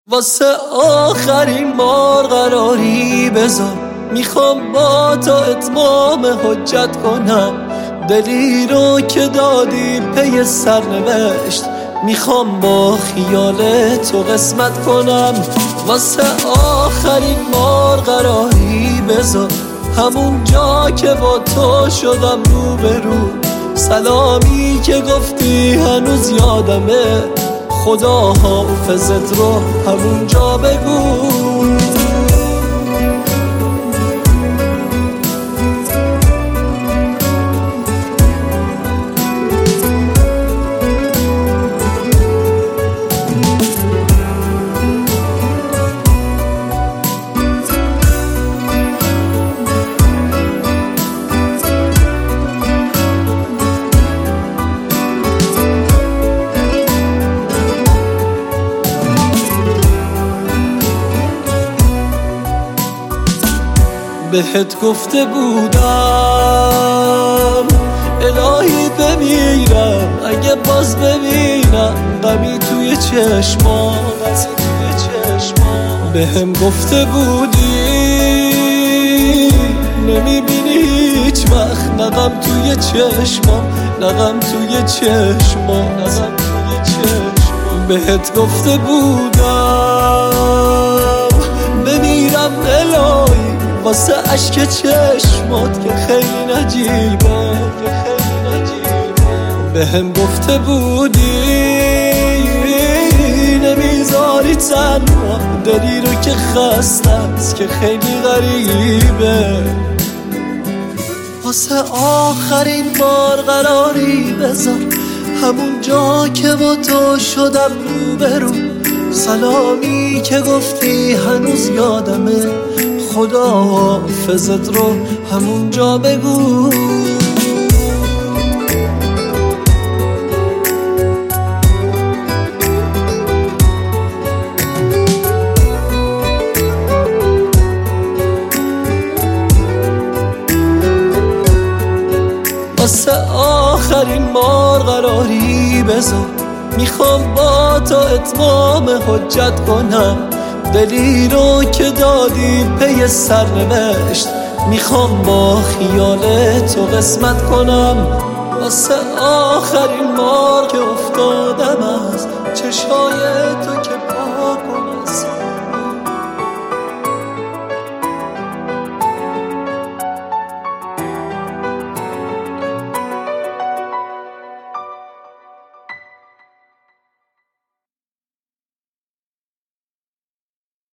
واسه آخرین بار قراری بذار، میخوام با تو اتمام حجت کنم. دلی رو که دادی پی سرنوشت، میخوام با خیال تو قسمت کنم. واسه آخرین بار قراری بذار، همون جا که با تو شدم روبرو. سلامی که گفتی هنوز یادمه، خدا حافظت رو همون جا بگو. بهت گفته بودم الهی بمیرم اگه باز ببینم غمی توی چشمام. بهم گفته بودی نمیبینی هیچ وقت نغم توی چشمام، نغم توی چشمام. بهت گفته بودم بمیرم الهی واسه عشق چشمات که خیلی نجیبه. بهم گفته بودی نمیذاری تنها دلی رو که خسته است که خیلی غریبه. واسه آخرین بار قراری بذار، همون جا که با تو شدم روبرو. سلامی که گفتی هنوز یادمه، خدا حافظت رو همون جا بگو. واسه آخرین بار قراری بذار، میخوام با تو اتمام حجت کنم. دلی رو که دادی پی سرنوشت، میخوام با خیال تو قسمت کنم. واسه آخرین بار که افتادم از چشای